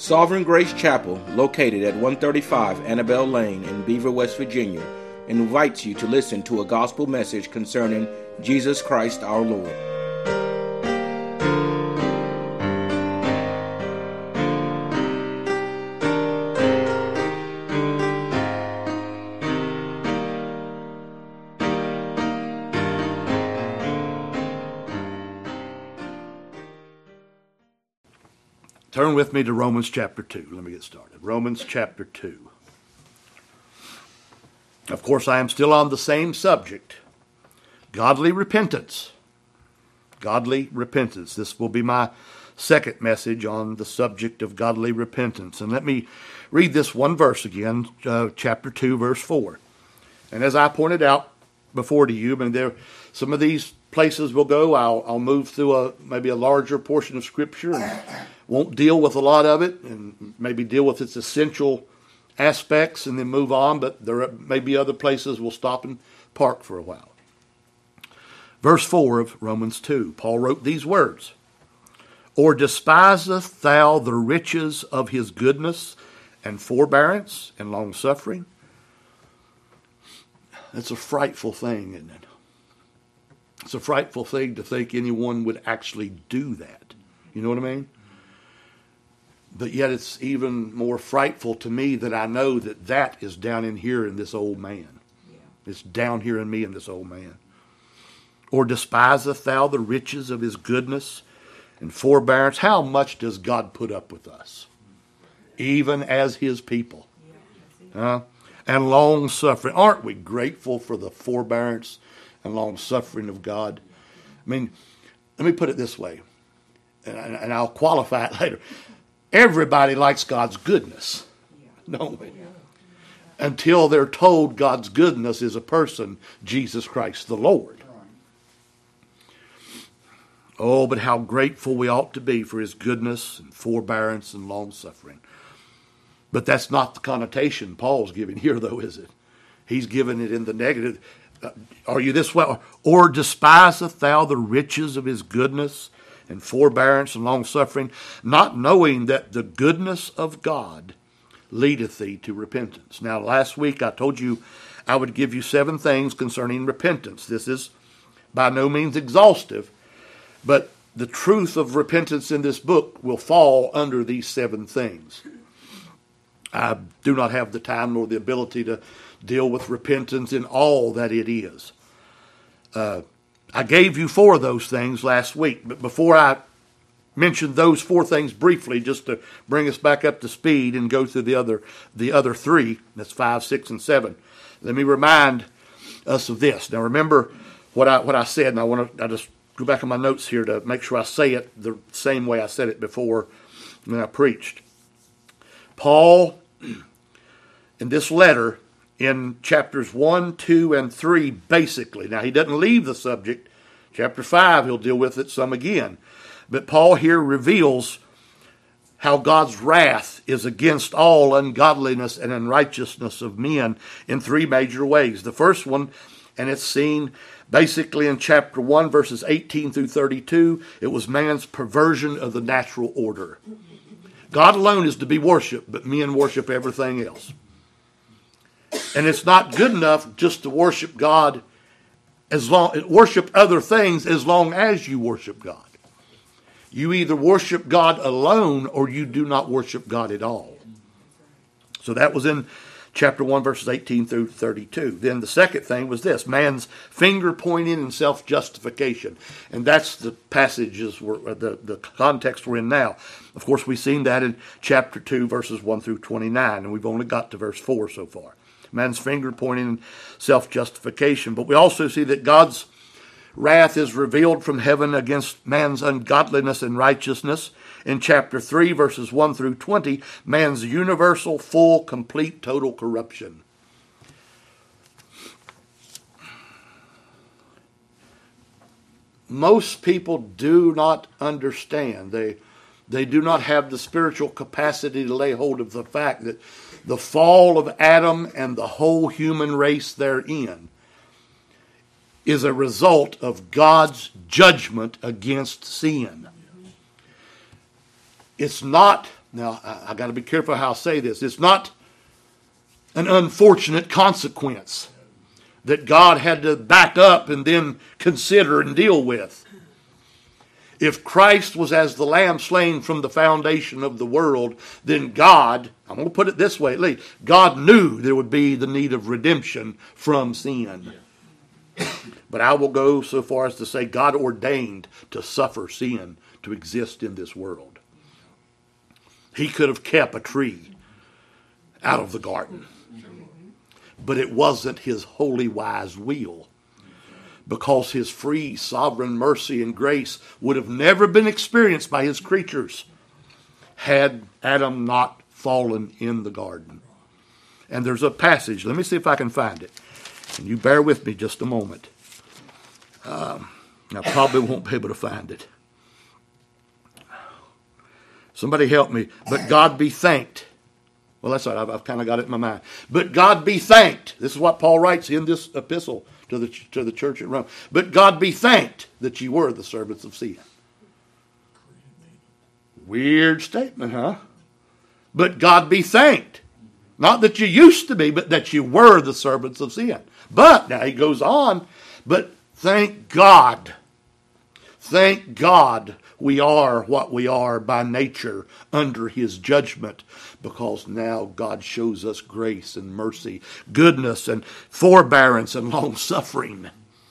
Sovereign Grace Chapel, located at 135 Annabelle Lane in Beaver, West Virginia, invites you to listen to a gospel message concerning Jesus Christ our Lord. Turn with me to Romans chapter 2. Let me get started. Romans chapter 2. Of course, I am still on the same subject. Godly repentance. Godly repentance. This will be my second message on the subject of godly repentance. And let me read this one verse again, chapter 2, verse 4. And as I pointed out before to you, some of these places we'll go. I'll move through maybe a larger portion of Scripture and won't deal with a lot of it, and maybe deal with its essential aspects and then move on. But there may be other places we'll stop and park for a while. Verse 4 of Romans 2, Paul wrote these words: "Or despiseth thou the riches of his goodness and forbearance and long-suffering?" That's a frightful thing, isn't it? It's a frightful thing to think anyone would actually do that. You know what I mean? But yet it's even more frightful to me that I know that that is down in here in this old man. Yeah. It's down here in me in this old man. "Or despiseth thou the riches of his goodness and forbearance?" How much does God put up with us? Even as his people. And long suffering. Aren't we grateful for the forbearance and long suffering of God? I mean, let me put it this way, and I'll qualify it later. Everybody likes God's goodness, don't we? Until they're told God's goodness is a person, Jesus Christ the Lord. Oh, but how grateful we ought to be for his goodness and forbearance and long suffering. But that's not the connotation Paul's giving here, though, is it? He's giving it in the negative. Are you this way? "Or despiseth thou the riches of his goodness and forbearance and long-suffering, not knowing that the goodness of God leadeth thee to repentance?" Now, last week I told you I would give you 7 things concerning repentance. This is by no means exhaustive, but the truth of repentance in this book will fall under these 7 things. I do not have the time nor the ability to deal with repentance in all that it is. I gave you 4 of those things last week, but before I mention those 4 things briefly, just to bring us back up to speed and go through the other 3, that's 5, 6, and 7, let me remind us of this. Now remember what I said, and I just go back in my notes here to make sure I say it the same way I said it before when I preached. Paul, in this letter, in chapters 1, 2, and 3, basically. Now, he doesn't leave the subject. Chapter 5, he'll deal with it some again. But Paul here reveals how God's wrath is against all ungodliness and unrighteousness of men in 3 major ways. The first one, and it's seen basically in chapter 1, verses 18 through 32, it was man's perversion of the natural order. God alone is to be worshipped, but men worship everything else. And it's not good enough just to worship God worship other things as long as you worship God. You either worship God alone or you do not worship God at all. So that was in chapter 1, verses 18 through 32. Then the second thing was this: man's finger pointing and self-justification. And that's the passages, the context we're in now. Of course, we've seen that in chapter 2, verses 1 through 29, and we've only got to verse 4 so far. Man's finger pointing and self-justification. But we also see that God's wrath is revealed from heaven against man's ungodliness and righteousness. In chapter 3, verses 1 through 20, man's universal, full, complete, total corruption. Most people do not understand. They do not have the spiritual capacity to lay hold of the fact that the fall of Adam and the whole human race therein is a result of God's judgment against sin. It's not Now, I got to be careful how I say this. It's not an unfortunate consequence that God had to back up and then consider and deal with. If Christ was as the lamb slain from the foundation of the world, then God, I'm going to put it this way at least, God knew there would be the need of redemption from sin. But I will go so far as to say God ordained to suffer sin to exist in this world. He could have kept a tree out of the garden. But it wasn't his holy, wise will. Because his free, sovereign mercy and grace would have never been experienced by his creatures had Adam not fallen in the garden. And there's a passage. Let me see if I can find it. And you bear with me just a moment. I probably won't be able to find it. Somebody help me. But God be thanked. Well, that's all right. I've kind of got it in my mind. But God be thanked. This is what Paul writes in this epistle to the church at Rome. But God be thanked that you were the servants of sin. Weird statement, huh? But God be thanked. Not that you used to be, but that you were the servants of sin. But, now he goes on, but thank God. Thank God we are what we are by nature under his judgment, because now God shows us grace and mercy, goodness and forbearance and long suffering.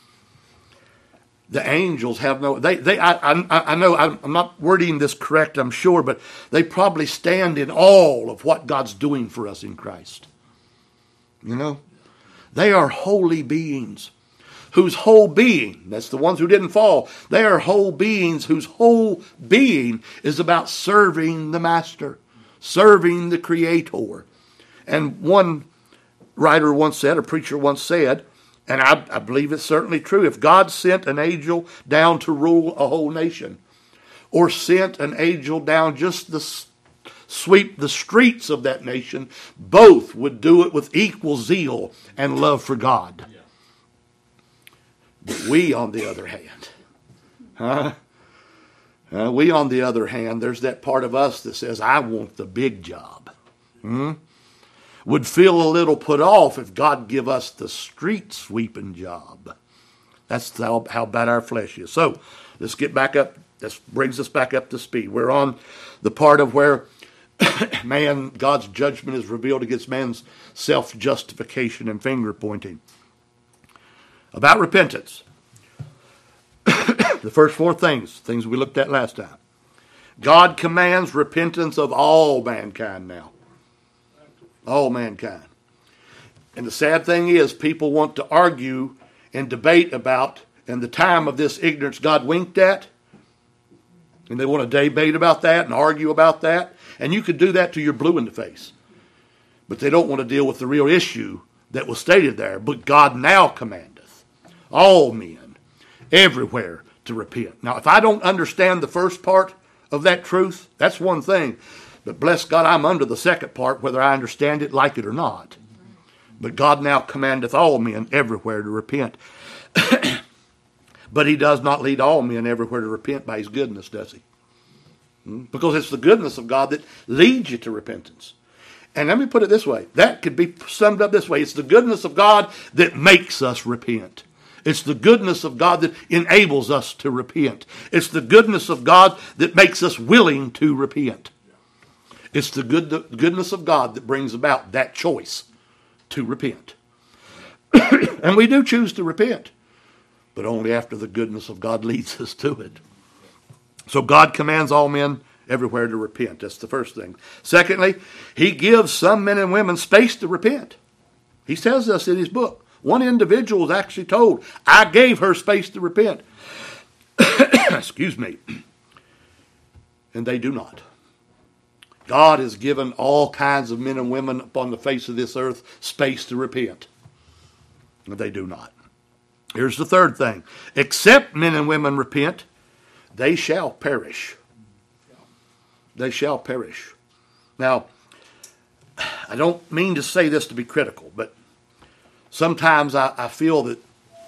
The angels have no, I know I'm not wording this correct, I'm sure, but they probably stand in awe of what God's doing for us in Christ. You know, they are holy beings whose whole being, that's the ones who didn't fall, they are whole beings whose whole being is about serving the Master, serving the Creator. And one writer once said, a preacher once said, and I believe it's certainly true, if God sent an angel down to rule a whole nation, or sent an angel down just to sweep the streets of that nation, both would do it with equal zeal and love for God. But we, on the other hand, we, on the other hand, there's that part of us that says, I want the big job. Would feel a little put off if God give us the street sweeping job. That's how bad our flesh is. So, let's get back up. This brings us back up to speed. We're on the part of where God's judgment is revealed against man's self-justification and finger-pointing. About repentance. The first four things we looked at last time. God commands repentance of all mankind now. All mankind. And the sad thing is, people want to argue and debate about, and the time of this ignorance God winked at, and they want to debate about that and argue about that. And you could do that till you're blue in the face. But they don't want to deal with the real issue that was stated there. But God now commandeth all men everywhere to repent. Now, if I don't understand the first part of that truth, that's one thing. But bless God, I'm under the second part, whether I understand it, like it or not. But God now commandeth all men everywhere to repent. But he does not lead all men everywhere to repent by his goodness, does he? Because it's the goodness of God that leads you to repentance. And let me put it this way. That could be summed up this way. It's the goodness of God that makes us repent. It's the goodness of God that enables us to repent. It's the goodness of God that makes us willing to repent. It's the goodness of God that brings about that choice to repent. And we do choose to repent, but only after the goodness of God leads us to it. So God commands all men everywhere to repent. That's the first thing. Secondly, he gives some men and women space to repent. He tells us in his book. One individual was actually told, I gave her space to repent. Excuse me. And they do not. God has given all kinds of men and women upon the face of this earth space to repent. And they do not. Here's the third thing. Except men and women repent, they shall perish. They shall perish. Now, I don't mean to say this to be critical, but sometimes I feel that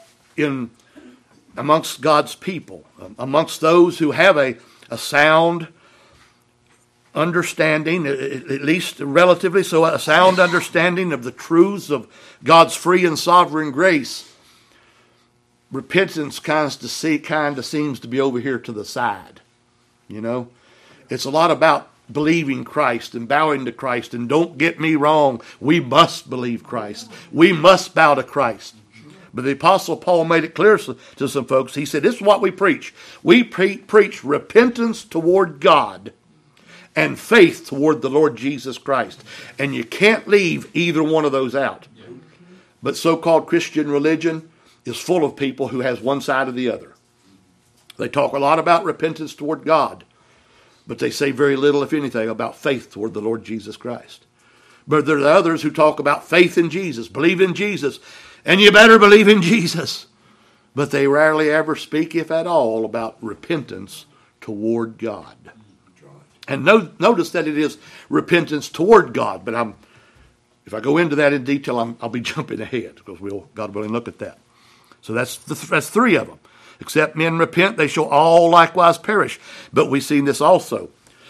amongst God's people, amongst those who have a sound understanding, at least relatively so, a sound understanding of the truths of God's free and sovereign grace, repentance kind of seems to be over here to the side. You know, it's a lot about believing Christ and bowing to Christ. And don't get me wrong, we must believe Christ. We must bow to Christ. But the Apostle Paul made it clear to some folks. He said, this is what we preach. We preach repentance toward God and faith toward the Lord Jesus Christ. And you can't leave either one of those out. But so-called Christian religion is full of people who has one side or the other. They talk a lot about repentance toward God, but they say very little, if anything, about faith toward the Lord Jesus Christ. But there are others who talk about faith in Jesus, believe in Jesus, and you better believe in Jesus. But they rarely ever speak, if at all, about repentance toward God. And notice that it is repentance toward God. But if I go into that in detail, I'll be jumping ahead, because we'll, God willing, look at that. So that's three of them. Except men repent, they shall all likewise perish. But we've seen this also.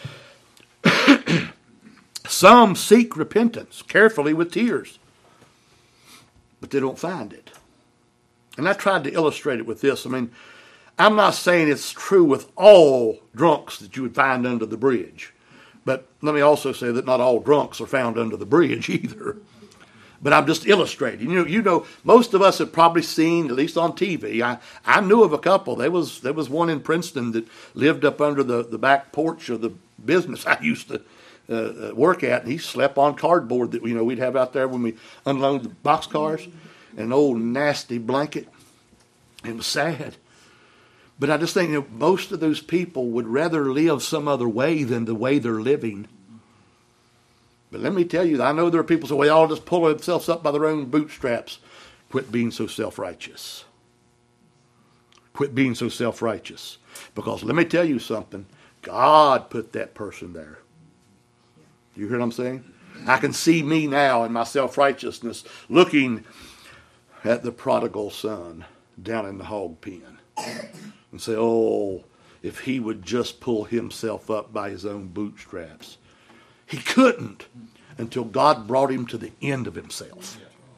Some seek repentance carefully with tears, but they don't find it. And I tried to illustrate it with this. I mean, I'm not saying it's true with all drunks that you would find under the bridge. But let me also say that not all drunks are found under the bridge either. But I'm just illustrating. You know, most of us have probably seen, at least on TV. I knew of a couple. There was one in Princeton that lived up under the back porch of the business I used to work at. And he slept on cardboard that we'd have out there when we unload the boxcars. An old nasty blanket. It was sad. But I just think most of those people would rather live some other way than the way they're living. But let me tell you, I know there are people who say, well, they all just pull themselves up by their own bootstraps. Quit being so self-righteous. Quit being so self-righteous. Because let me tell you something. God put that person there. You hear what I'm saying? I can see me now in my self-righteousness looking at the prodigal son down in the hog pen and say, oh, if he would just pull himself up by his own bootstraps. He couldn't until God brought him to the end of himself.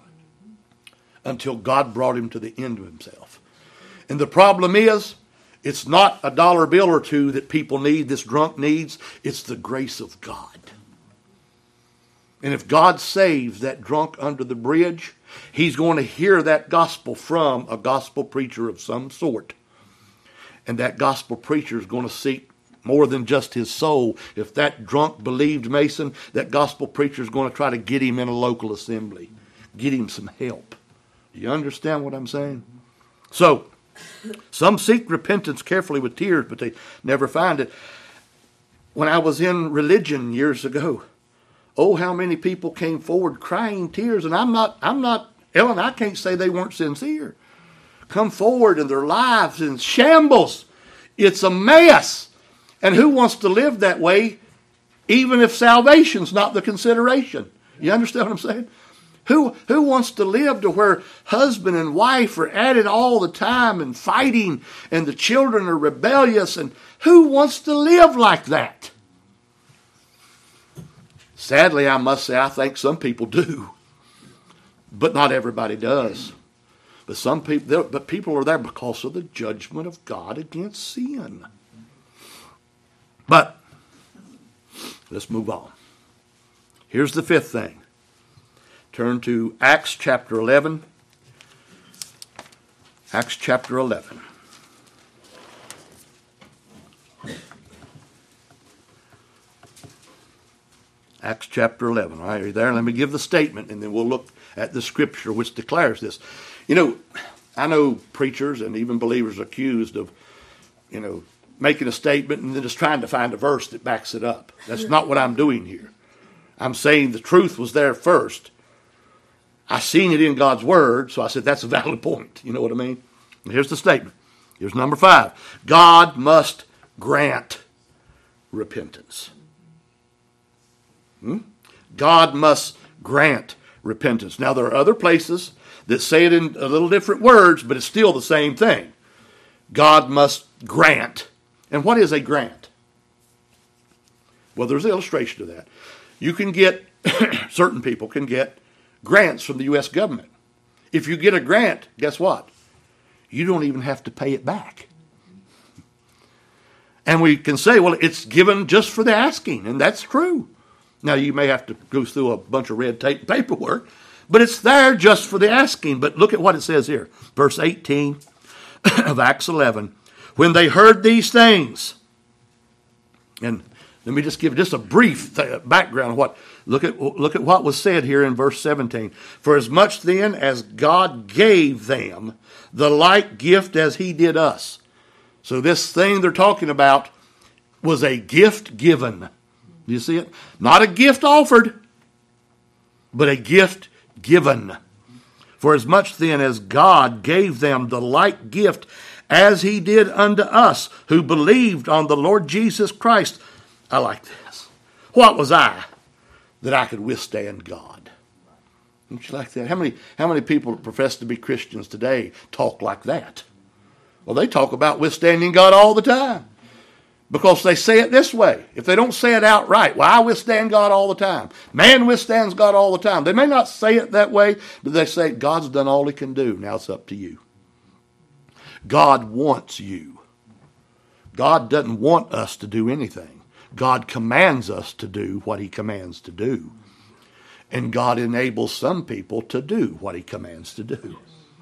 Until God brought him to the end of himself. And the problem is, it's not a dollar bill or two that people need, this drunk needs. It's the grace of God. And if God saves that drunk under the bridge, he's going to hear that gospel from a gospel preacher of some sort. And that gospel preacher is going to seek more than just his soul. If that drunk believed Mason, that gospel preacher is going to try to get him in a local assembly. Get him some help. Do you understand what I'm saying? So, some seek repentance carefully with tears, but they never find it. When I was in religion years ago, oh, how many people came forward crying tears. And I'm not, Ellen, I can't say they weren't sincere. Come forward and their lives in shambles. It's a mess. And who wants to live that way, even if salvation's not the consideration? You understand what I'm saying? Who wants to live to where husband and wife are at it all the time and fighting, and the children are rebellious? And who wants to live like that? Sadly, I must say, I think some people do. But not everybody does. But people are there because of the judgment of God against sin. But let's move on. Here's the fifth thing. Turn to Acts chapter 11. Acts chapter 11. Acts chapter 11. All right, are you there? Let me give the statement, and then we'll look at the scripture which declares this. I know preachers and even believers accused of, making a statement and then just trying to find a verse that backs it up. That's not what I'm doing here. I'm saying the truth was there first. I seen it in God's word, so I said that's a valid point. You know what I mean? And here's the statement. Here's number 5. God must grant repentance. God must grant repentance. Now, there are other places that say it in a little different words, but it's still the same thing. God must grant. And what is a grant? Well, there's an illustration of that. You can get, certain people can get grants from the U.S. government. If you get a grant, guess what? You don't even have to pay it back. And we can say, well, it's given just for the asking, and that's true. Now, you may have to go through a bunch of red tape paperwork, but it's there just for the asking. But look at what it says here. Verse 18 of Acts 11. When they heard these things, and let me just give just a brief background of what, look at what was said here in verse 17. For as much then as God gave them the like gift as he did us. So this thing they're talking about was a gift given. Do you see it? Not a gift offered, but a gift given. For as much then as God gave them the like gift as he did unto us who believed on the Lord Jesus Christ. I like this. What was I that I could withstand God? Don't you like that? How many people that profess to be Christians today talk like that? Well, they talk about withstanding God all the time because they say it this way. If they don't say it outright, well, I withstand God all the time. Man withstands God all the time. They may not say it that way, but they say God's done all he can do. Now it's up to you. God wants you. God doesn't want us to do anything. God commands us to do what he commands to do. And God enables some people to do what he commands to do.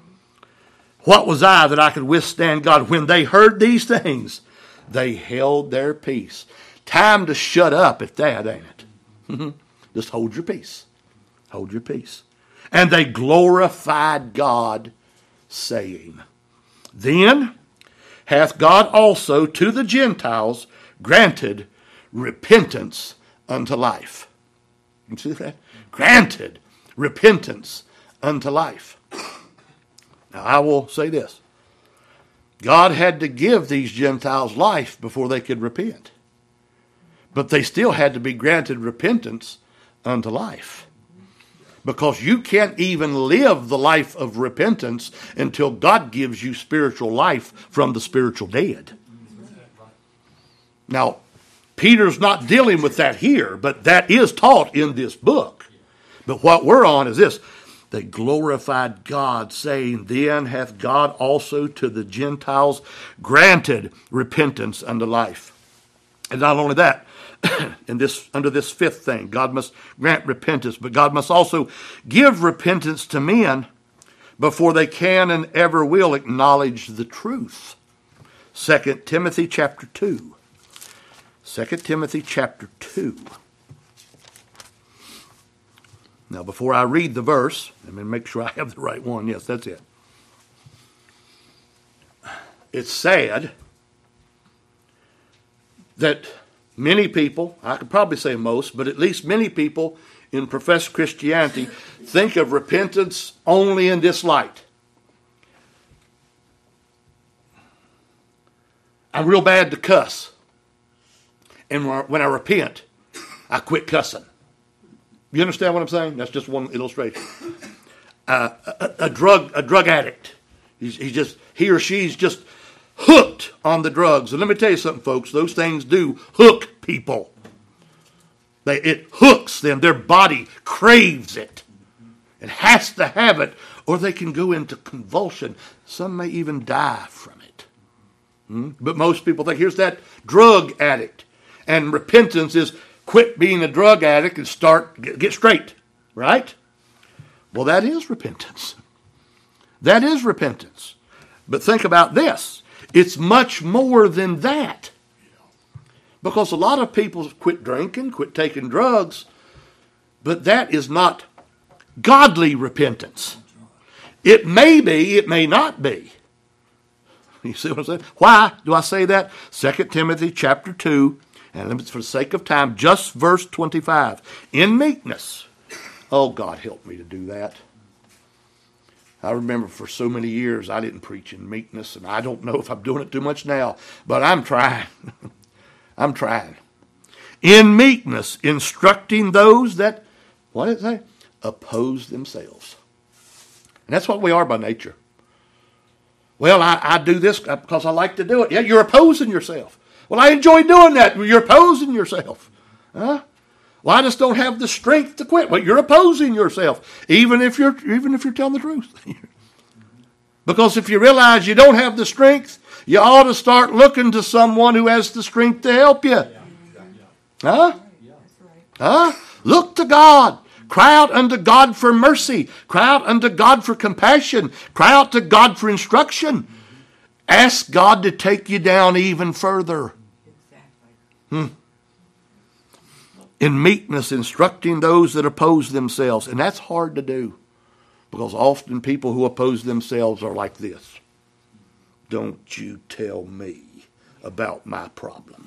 What was I that I could withstand God? When they heard these things, they held their peace. Time to shut up at that, ain't it? Just hold your peace. Hold your peace. And they glorified God, saying, Then hath God also to the Gentiles granted repentance unto life. You see that? Granted repentance unto life. Now, I will say this. God had to give these Gentiles life before they could repent. But they still had to be granted repentance unto life. Because you can't even live the life of repentance until God gives you spiritual life from the spiritual dead. Now, Peter's not dealing with that here, but that is taught in this book. But what we're on is this. They glorified God, saying, Then hath God also to the Gentiles granted repentance unto life. And not only that, under this fifth thing, God must grant repentance, but God must also give repentance to men before they can and ever will acknowledge the truth. 2 Timothy chapter 2. 2 Timothy chapter 2. Now, before I read the verse, let me make sure I have the right one. Yes, that's it. It's sad that many people, I could probably say most, but at least many people in professed Christianity think of repentance only in this light. I'm real bad to cuss. And when I repent, I quit cussing. You understand what I'm saying? That's just one illustration. A drug addict. He or she's just hooked on the drugs. And let me tell you something, folks. Those things do hook people. It hooks them. Their body craves it. It has to have it, or they can go into convulsion. Some may even die from it. But most people think, here's that drug addict. And repentance is quit being a drug addict and get straight, right? Well, that is repentance. That is repentance. But think about this. It's much more than that. Because a lot of people quit drinking, quit taking drugs, but that is not godly repentance. It may be, it may not be. You see what I'm saying? Why do I say that? 2 Timothy chapter 2. And for the sake of time, just verse 25. In meekness. Oh, God, help me to do that. I remember for so many years I didn't preach in meekness, and I don't know if I'm doing it too much now, but I'm trying. I'm trying. In meekness, instructing those that, what did it say? Oppose themselves. And that's what we are by nature. Well, I do this because I like to do it. Yeah, you're opposing yourself. Well, I enjoy doing that. You're opposing yourself. Huh? Well, I just don't have the strength to quit. Well, you're opposing yourself, even if you're telling the truth. Because if you realize you don't have the strength, you ought to start looking to someone who has the strength to help you. Huh? Huh? Look to God. Cry out unto God for mercy. Cry out unto God for compassion. Cry out to God for instruction. Ask God to take you down even further. In meekness, instructing those that oppose themselves. And that's hard to do. Because often people who oppose themselves are like this. Don't you tell me about my problem.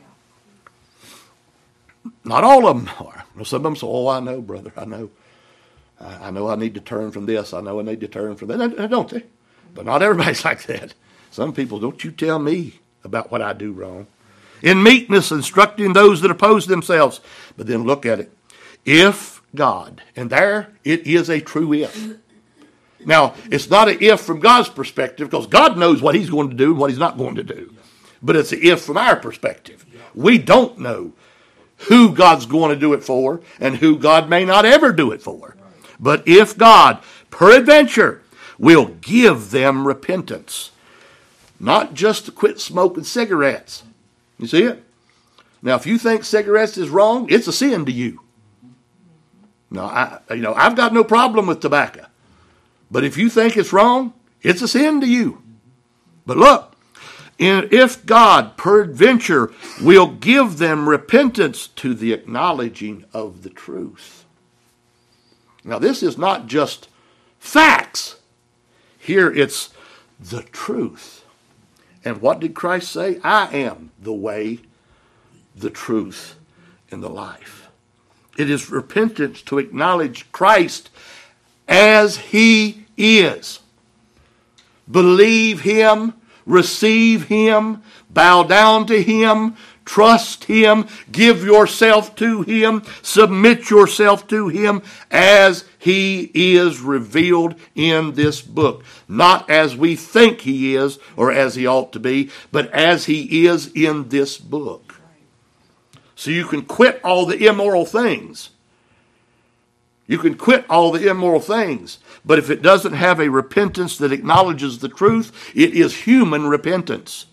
Not all of them are. Some of them say, oh, I know, brother, I know. I know I need to turn from this. I know I need to turn from that. Don't they? But not everybody's like that. Some people, don't you tell me about what I do wrong. In meekness, instructing those that oppose themselves. But then look at it. If God, and there it is a true if. Now, it's not an if from God's perspective, because God knows what he's going to do and what he's not going to do. But it's an if from our perspective. We don't know who God's going to do it for and who God may not ever do it for. But if God, peradventure, will give them repentance, not just to quit smoking cigarettes. You see it? Now, if you think cigarettes is wrong, it's a sin to you. Now, I've got no problem with tobacco. But if you think it's wrong, it's a sin to you. But look, if God, peradventure, will give them repentance to the acknowledging of the truth. Now, this is not just facts. Here it's the truth. And what did Christ say? I am the way, the truth, and the life. It is repentance to acknowledge Christ as he is. Believe him. Receive him, bow down to him, trust him, give yourself to him, submit yourself to him as he is revealed in this book. Not as we think he is or as he ought to be, but as he is in this book. So you can quit all the immoral things. You can quit all the immoral things. But if it doesn't have a repentance that acknowledges the truth, it is human repentance.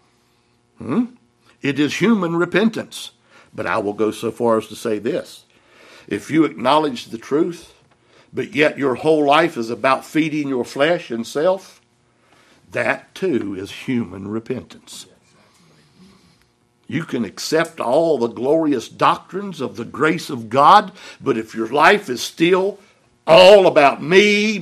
It is human repentance. But I will go so far as to say this. If you acknowledge the truth, but yet your whole life is about feeding your flesh and self, that too is human repentance. You can accept all the glorious doctrines of the grace of God, but if your life is still all about me,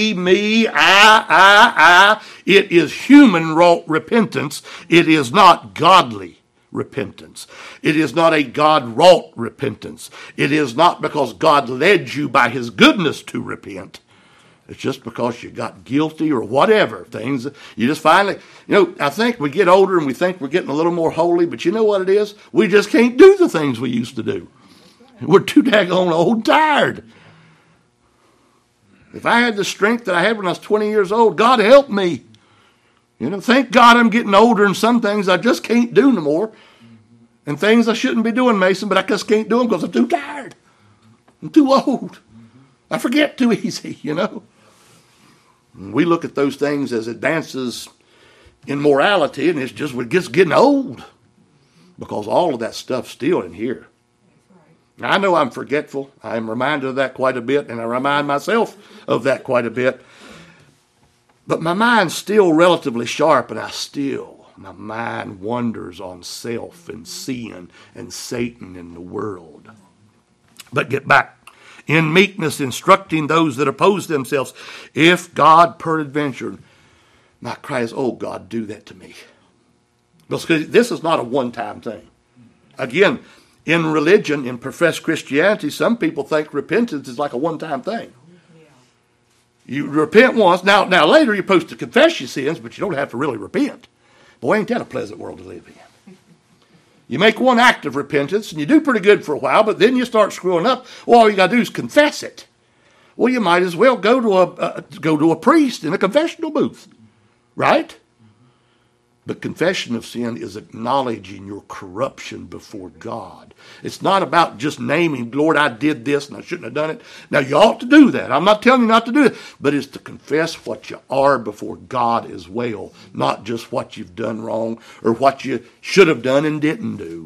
I, it is human-wrought repentance. It is not godly repentance. It is not a God-wrought repentance. It is not because God led you by his goodness to repent. It's just because you got guilty or whatever. Things you just finally, I think we get older and we think we're getting a little more holy, but you know what it is? We just can't do the things we used to do. We're too daggone old and tired. If I had the strength that I had when I was 20 years old, God help me. Thank God I'm getting older and some things I just can't do no more. And things I shouldn't be doing, Mason, but I just can't do them because I'm too tired. I'm too old. I forget too easy, We look at those things as advances in morality, and we're just getting old because all of that stuff's still in here. Now, I know I'm forgetful. I'm reminded of that quite a bit, and I remind myself of that quite a bit. But my mind's still relatively sharp, and my mind wanders on self and sin and Satan and the world. But get back. In meekness, instructing those that oppose themselves. If God, peradventure, my cry is, oh God, do that to me. Because this is not a one-time thing. Again, in religion, in professed Christianity, some people think repentance is like a one-time thing. You repent once. Now later you're supposed to confess your sins, but you don't have to really repent. Boy, ain't that a pleasant world to live in. You make one act of repentance, and you do pretty good for a while, but then you start screwing up. Well, all you got to do is confess it. Well, you might as well go to a priest in a confessional booth, right? But confession of sin is acknowledging your corruption before God. It's not about just naming, Lord, I did this and I shouldn't have done it. Now, you ought to do that. I'm not telling you not to do it. But it's to confess what you are before God as well, not just what you've done wrong or what you should have done and didn't do.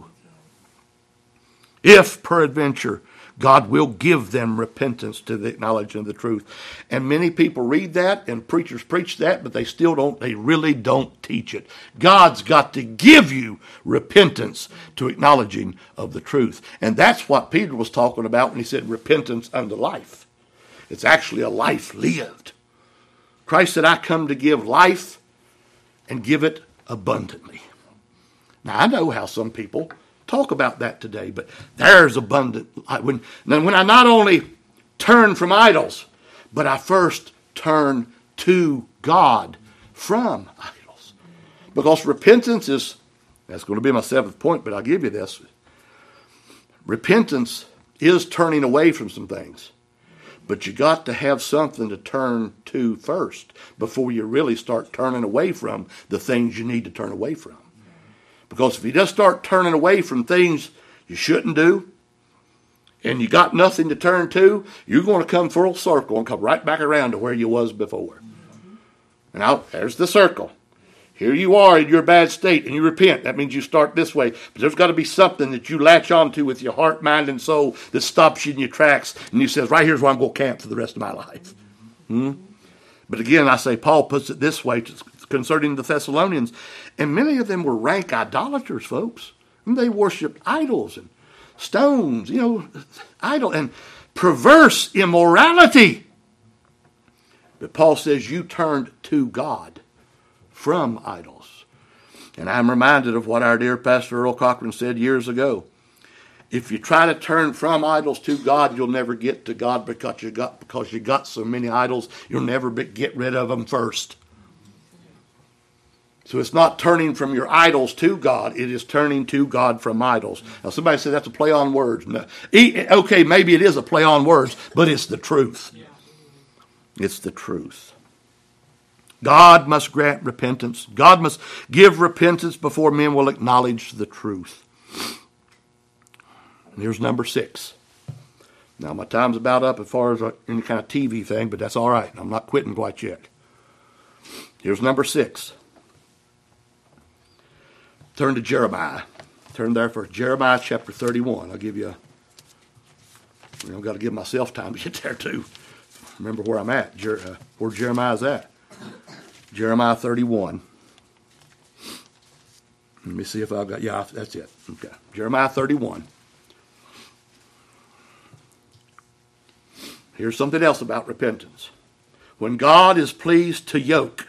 If, peradventure, God will give them repentance to the acknowledgement of the truth. And many people read that and preachers preach that, but they really don't teach it. God's got to give you repentance to acknowledging of the truth. And that's what Peter was talking about when he said repentance unto life. It's actually a life lived. Christ said, I come to give life and give it abundantly. Now, I know how some people talk about that today, but there's abundant. When I not only turn from idols, but I first turn to God from idols. Because repentance that's going to be my 7th point, but I'll give you this. Repentance is turning away from some things. But you got to have something to turn to first before you really start turning away from the things you need to turn away from. Because if you just start turning away from things you shouldn't do, and you got nothing to turn to, you're going to come full circle and come right back around to where you was before. Now, there's the circle. Here you are in your bad state, and you repent. That means you start this way. But there's got to be something that you latch onto with your heart, mind, and soul that stops you in your tracks, and you says, right here's where I'm going to camp for the rest of my life. But again, I say Paul puts it this way concerning the Thessalonians, and many of them were rank idolaters, folks. And they worshiped idols and stones, idol and perverse immorality. But Paul says you turned to God from idols. And I'm reminded of what our dear Pastor Earl Cochran said years ago. If you try to turn from idols to God, you'll never get to God because you got so many idols, you'll never get rid of them first. So it's not turning from your idols to God. It is turning to God from idols. Now somebody said that's a play on words. No. Okay, maybe it is a play on words, but it's the truth. It's the truth. God must grant repentance. God must give repentance before men will acknowledge the truth. And here's number 6. Now my time's about up as far as any kind of TV thing, but that's all right. I'm not quitting quite yet. Here's number 6. Turn to Jeremiah. Turn there for Jeremiah chapter 31. I'll give you I've got to give myself time to get there too. Remember where I'm at, where Jeremiah's at. Jeremiah 31. Let me see if I've got, that's it. Okay. Jeremiah 31. Here's something else about repentance. When God is pleased to yoke,